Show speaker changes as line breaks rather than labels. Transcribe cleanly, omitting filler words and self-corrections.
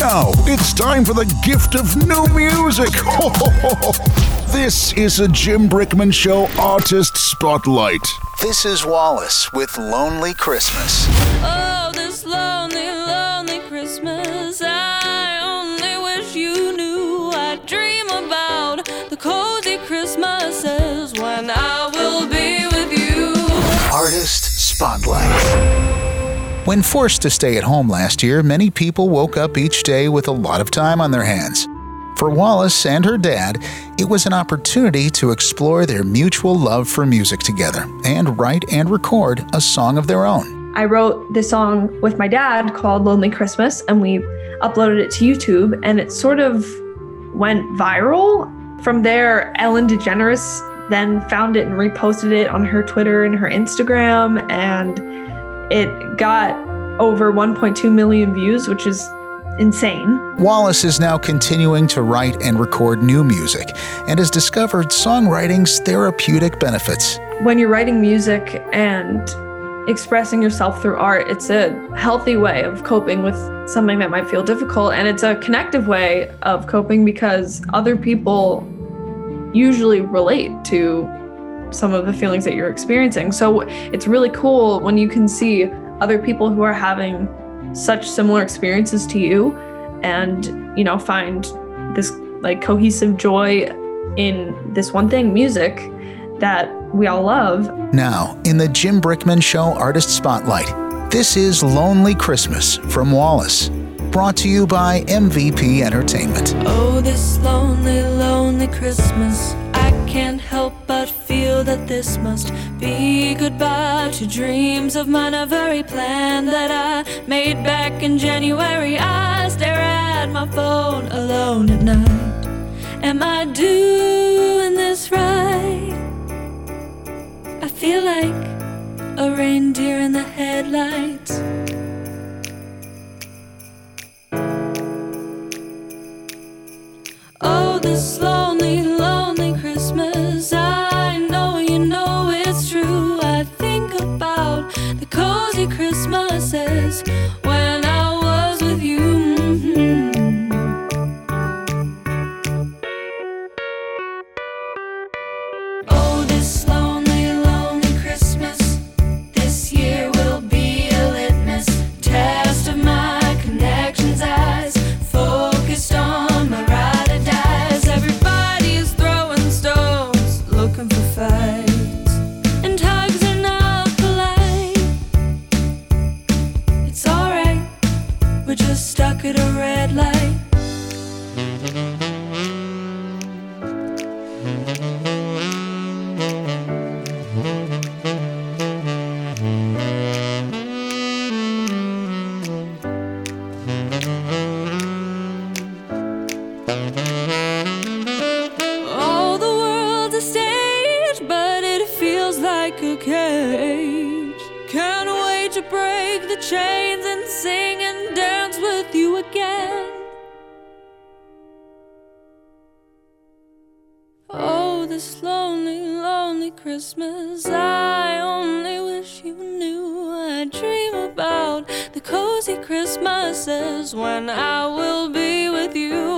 Now, it's time for the gift of new music. This is a Jim Brickman Show Artist Spotlight. This is Wallace with Lonely Christmas.
Oh, this lonely, lonely Christmas, I only wish you knew. I dream about the cozy Christmases when I will be with you.
Artist Spotlight. When forced to stay at home last year, many people woke up each day with a lot of time on their hands. For Wallace and her dad, it was an opportunity to explore their mutual love for music together and write and record a song of their own.
I wrote this song with my dad called Lonely Christmas, and we uploaded it to YouTube, and it sort of went viral. From there, Ellen DeGeneres then found it and reposted it on her Twitter and her Instagram, and it got over 1.2 million views, which is insane.
Wallace is now continuing to write and record new music and has discovered songwriting's therapeutic benefits.
When you're writing music and expressing yourself through art, it's a healthy way of coping with something that might feel difficult, and it's a connective way of coping because other people usually relate to some of the feelings that you're experiencing. So it's really cool when you can see other people who are having such similar experiences to you and, you know, find this like cohesive joy in this one thing, music, that we all love.
Now, in the Jim Brickman Show Artist Spotlight, this is Lonely Christmas from Wallace, brought to you by MVP Entertainment.
Oh, this lonely, lonely Christmas, I can't help but feel that this must be goodbye to dreams of mine, a very plan that I made back in January. I stare at my phone alone at night. Am I doing this right? I feel like a reindeer in the headlights. Oh, this lonely, lonely Christmas, I know you know it's true. I think about the cozy Christmases when I was with you. Oh, this lonely, lonely Christmas, this year will be a litmus test of my connections, eyes focused on my ride or dies. Everybody's throwing stones, looking for fights, and hugs are not polite. It's alright, we're just stuck at a red light. Oh, the world's a stage, but it feels like a cage. Can't wait to break the chains and sing and dance with you again. Oh, this lonely, lonely Christmas, I only wish you knew. I dream about the cozy Christmases when I will be with you.